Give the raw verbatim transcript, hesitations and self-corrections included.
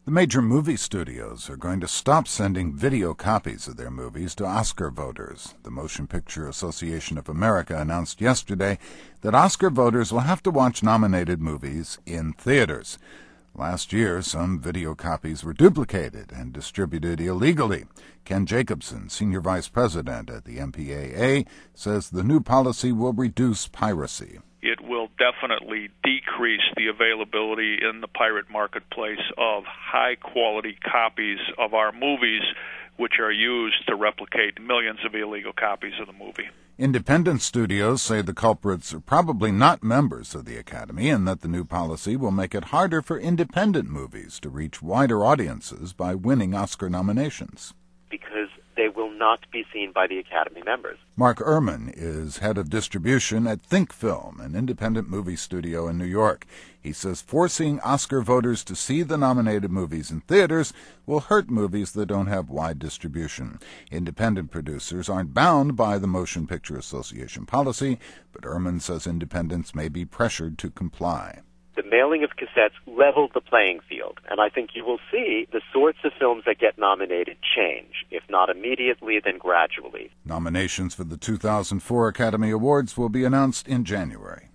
The major movie studios are going to stop sending video copies of their movies to Oscar voters. The Motion Picture Association of America announced yesterday that Oscar voters will have to watch nominated movies in theaters. Last year, some video copies were duplicated and distributed illegally. Ken Jacobson, Senior Vice President at the M P A A, says the new policy will reduce piracy. It will definitely decrease the availability in the pirate marketplace of high-quality copies of our movies, which are used to replicate millions of illegal copies of the movie. Independent studios say the culprits are probably not members of the Academy and that the new policy will make it harder for independent movies to reach wider audiences by winning Oscar nominations. Because they will not be seen by the Academy members. Mark Ehrman is head of distribution at Think Film, an independent movie studio in New York. He says forcing Oscar voters to see the nominated movies in theaters will hurt movies that don't have wide distribution. Independent producers aren't bound by the Motion Picture Association policy, but Ehrman says independents may be pressured to comply. The mailing of cassettes leveled the playing field, and I think you will see the sorts of films that get nominated change, if not immediately, then gradually. Nominations for the two thousand four Academy Awards will be announced in January.